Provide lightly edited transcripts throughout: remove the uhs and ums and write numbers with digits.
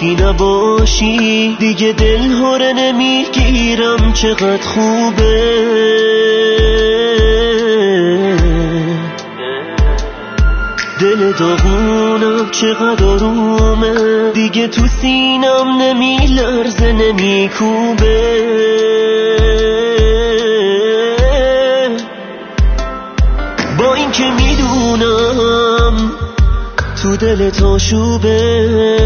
وقتی نباشی دیگه دل هره نمیگیرم چقدر خوبه. دل داغونم چقدر آرومه دیگه تو سینم نمیلرزه نمیکوبه. با این که میدونم تو دلت آشوبه،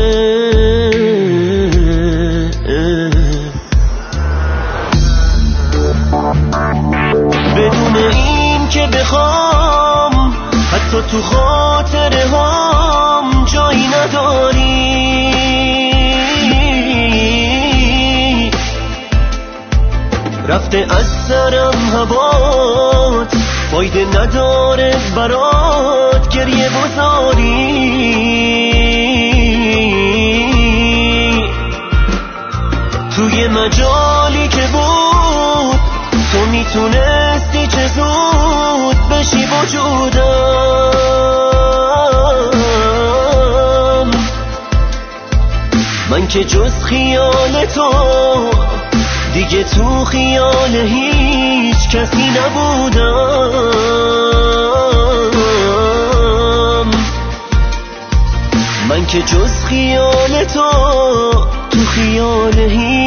بدون این که بخوام حتی تو خاطره هم جایی نداری. رفته از سرم هوات فایده نداره برات گریه بزاری. توی مجالی که بود تو میتونستی چه زود بشی وجودم. من که جز خیال تو دیگه تو خیال هیچ کسی نبودم. من که جز خیال تو تو خیال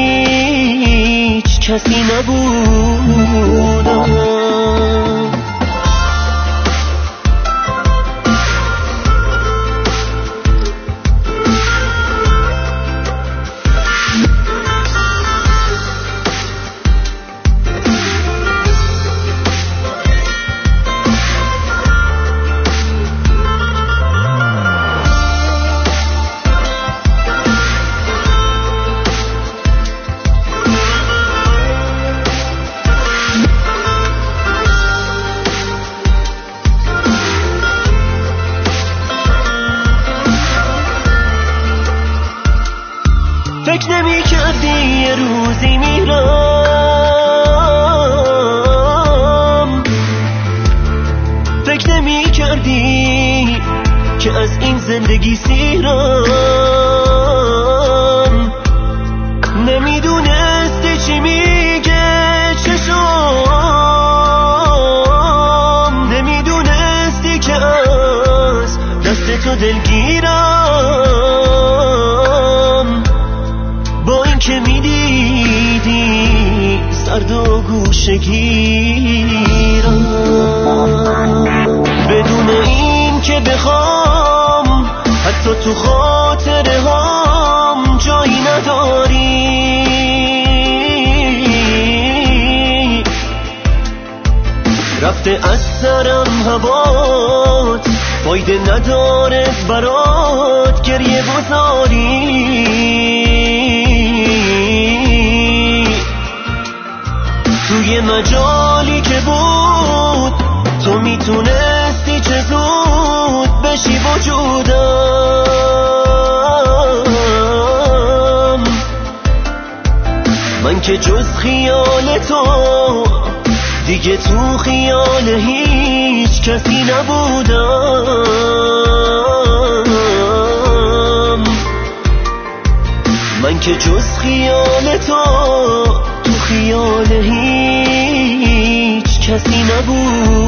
هیچ کسی نبودم. فکر نمی کردی یه روزی میرم، فکر نمی کردی که از این زندگی سیرم. نمیدونستی چی میگه چشم، نمیدونستی که از دست تو دلگیرم. با این که میدیدی سرد و گوشه گیرم، بدون این که بخوام حتی تو خاطره هم جایی نداری. رفته از سرم هوات فایده نداره برات گریه بزاری. توی مجالی که بود تو میتونستی چه زود بشی وجودم. من که جز خیال تو دیگه تو خیال هیچ کسی نبودم. من که جز خیال تو تو خیال هیچ کسی نبود.